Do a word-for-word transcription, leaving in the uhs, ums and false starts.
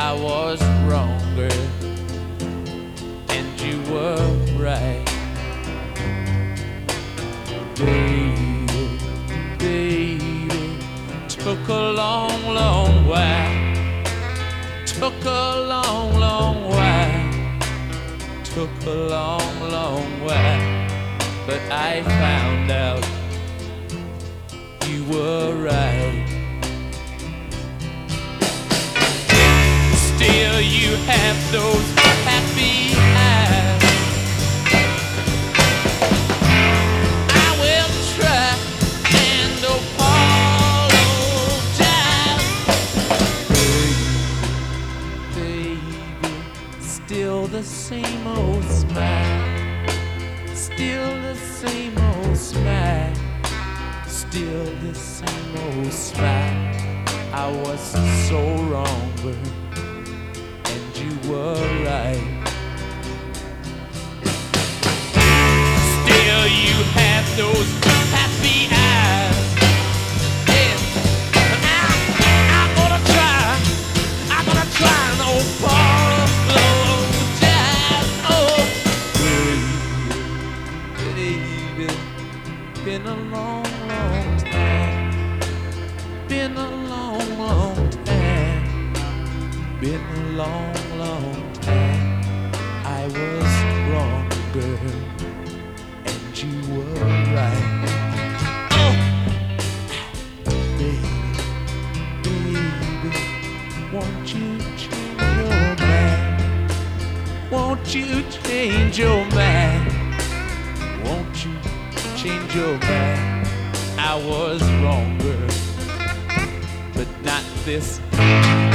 I was wronger and you were right. Baby, baby, took a long, long while. Took a long, long while. Took a long, long while. But I found out you were right. Still you have those happy eyes. I will try and apologize. Baby, baby, still the same old smile. Still the same old smile. Still the same old smile. I was so wrong, but you were right. Still you have those happy eyes. Yeah. Now I'm gonna try, I'm gonna try and apologize. Oh, baby, baby, been a long, long time. Been a long, long time. Been a long, long time. I was wrong, girl, and you were right. Oh, baby, baby, won't you change your mind? Won't you change your mind? Won't you change your mind? I was wrong, girl, but not this.